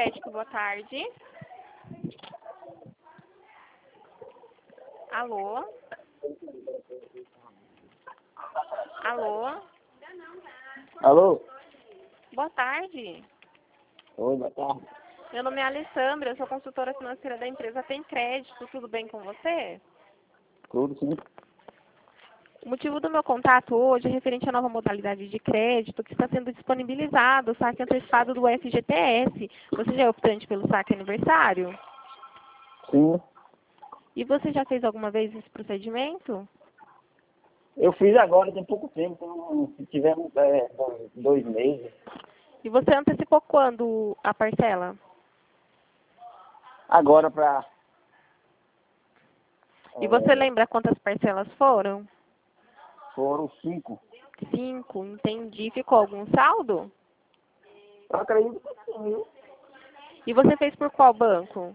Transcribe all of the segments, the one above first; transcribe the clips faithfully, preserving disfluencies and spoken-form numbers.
Crédito, boa tarde. Alô? Alô? Alô? Boa tarde. Oi, boa tarde. Meu nome é Alessandra, eu sou consultora financeira da empresa Tem Crédito. Tudo bem com você? Tudo sim. O motivo do meu contato hoje é referente à nova modalidade de crédito que está sendo disponibilizado, o saque antecipado do F G T S. Você já é optante pelo saque aniversário? Sim. E você já fez alguma vez esse procedimento? Eu fiz agora, tem pouco tempo, então, se tivemos é, dois meses. E você antecipou quando a parcela? Agora para... E você É, lembra quantas parcelas foram? foram cinco. Cinco, entendi. Ficou algum saldo? Eu acredito que sim, viu? E você fez por qual banco?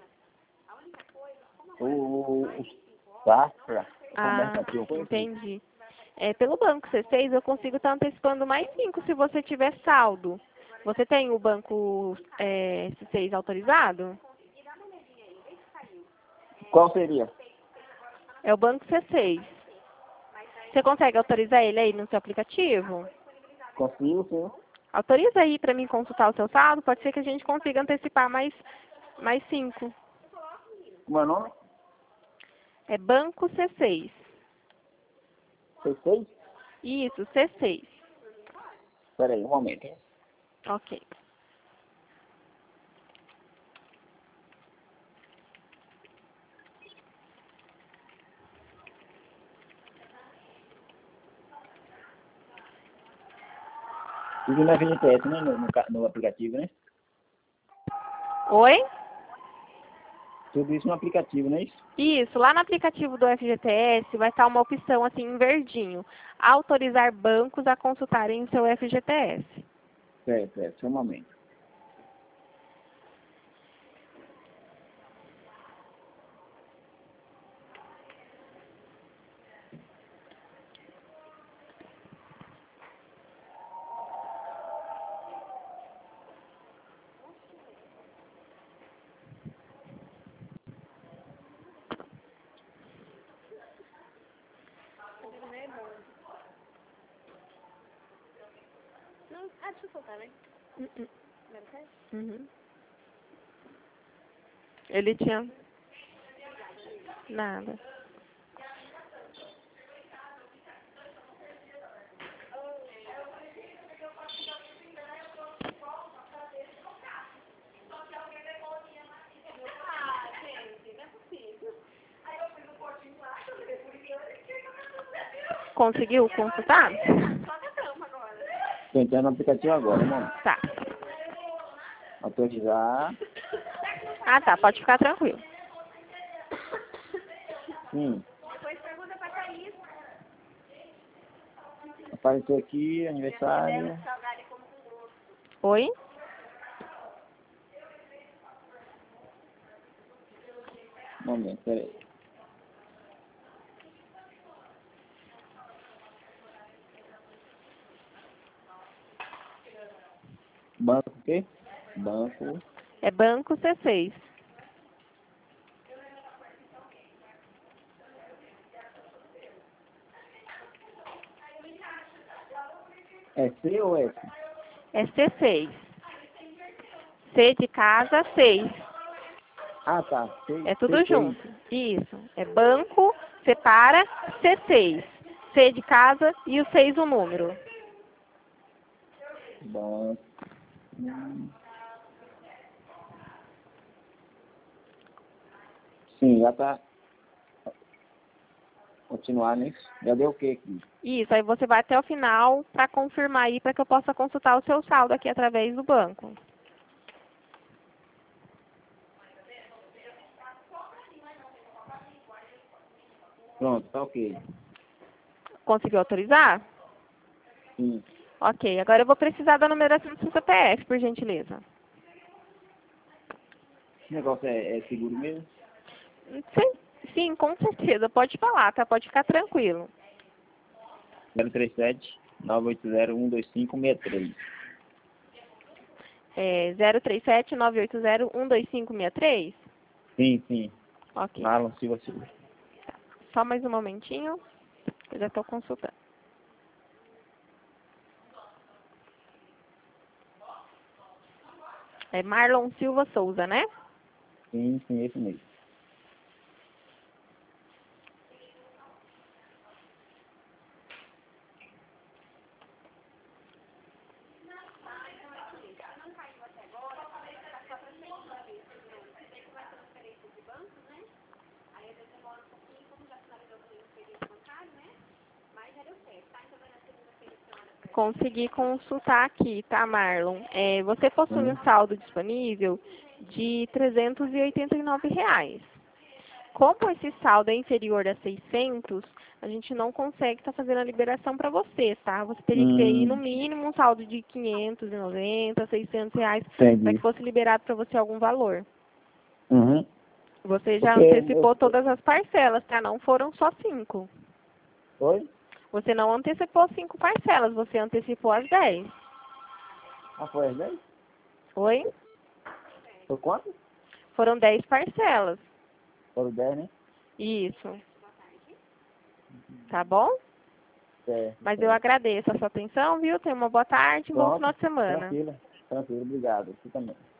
O, o Safra, Ah, Comércio aqui, eu conheci. entendi. É, pelo banco que você fez, eu consigo estar antecipando mais cinco se você tiver saldo. Você tem o banco é, C seis autorizado? Qual seria? É o banco C seis. Você consegue autorizar ele aí no seu aplicativo? Consigo, sim. Autoriza aí para mim consultar o seu saldo, pode ser que a gente consiga antecipar mais, mais cinco. Como é o nome? É banco C seis. C seis? Isso, C seis. Espera aí, um momento. Ok. Tudo na F G T S, né? No, no, ca- no aplicativo, né? Oi? Tudo isso no aplicativo, não é isso? Isso, lá no aplicativo do F G T S vai estar uma opção assim em verdinho. Autorizar bancos a consultarem o seu F G T S. Certo, certo, só um momento. Não, ah, deixa eu soltar, né? Uh -uh. Agora faz? Uhum. Ele tinha... Nada. Conseguiu consultar? Estou entrando no aplicativo agora, mano. Tá. Autorizar. Ah, tá. Pode ficar tranquilo. Sim. Depois pergunta pra Thaís. Apareceu aqui, aniversário. Oi? Um momento, peraí. Banco o quê? Banco. É banco C seis. É C ou S? É C seis. C de casa, seis. Ah, tá. C, É tudo C seis. junto. Isso. É banco, separa, C seis. C de casa e o seis o número. Banco. Hum. Sim, já tá. Continuar nisso. Já deu o que aqui? Isso. Aí você vai até o final para confirmar aí, para que eu possa consultar o seu saldo aqui através do banco. Pronto, tá ok. Conseguiu autorizar? Sim. Ok. Agora eu vou precisar da numeração do seu C P F, por gentileza. Esse negócio é, é seguro mesmo? Sim, sim, com certeza. Pode falar, tá? Pode ficar tranquilo. zero três sete, nove oito zero, um dois cinco, seis três. É zero três sete, nove oito zero, um dois cinco seis três? Sim, sim. Ok. Marlon Silva Silva. Só mais um momentinho. Eu já estou consultando. É Marlon Silva Souza, né? Sim, sim, esse mesmo. Consegui consultar aqui, tá, Marlon? É, você possui Hum. um saldo disponível de trezentos e oitenta e nove reais. Como esse saldo é inferior a seiscentos, a gente não consegue estar fazendo a liberação para você, tá? Você teria que ter aí, no Hum, mínimo, um saldo de quinhentos e noventa, seiscentos reais para que entendi. fosse liberado para você algum valor. Uhum. Você já Porque antecipou eu... todas as parcelas, tá? Não foram só cinco. Oi? Você não antecipou cinco parcelas, você antecipou as dez. Ah, foi as dez? Oi? Foi quanto? Foram dez parcelas. Foram dez, né? Isso. Tá bom? É, Mas é. eu agradeço a sua atenção, viu? Tenha uma boa tarde, um bom Pronto. final de semana. Tranquilo. Tranquilo, obrigado. Você também.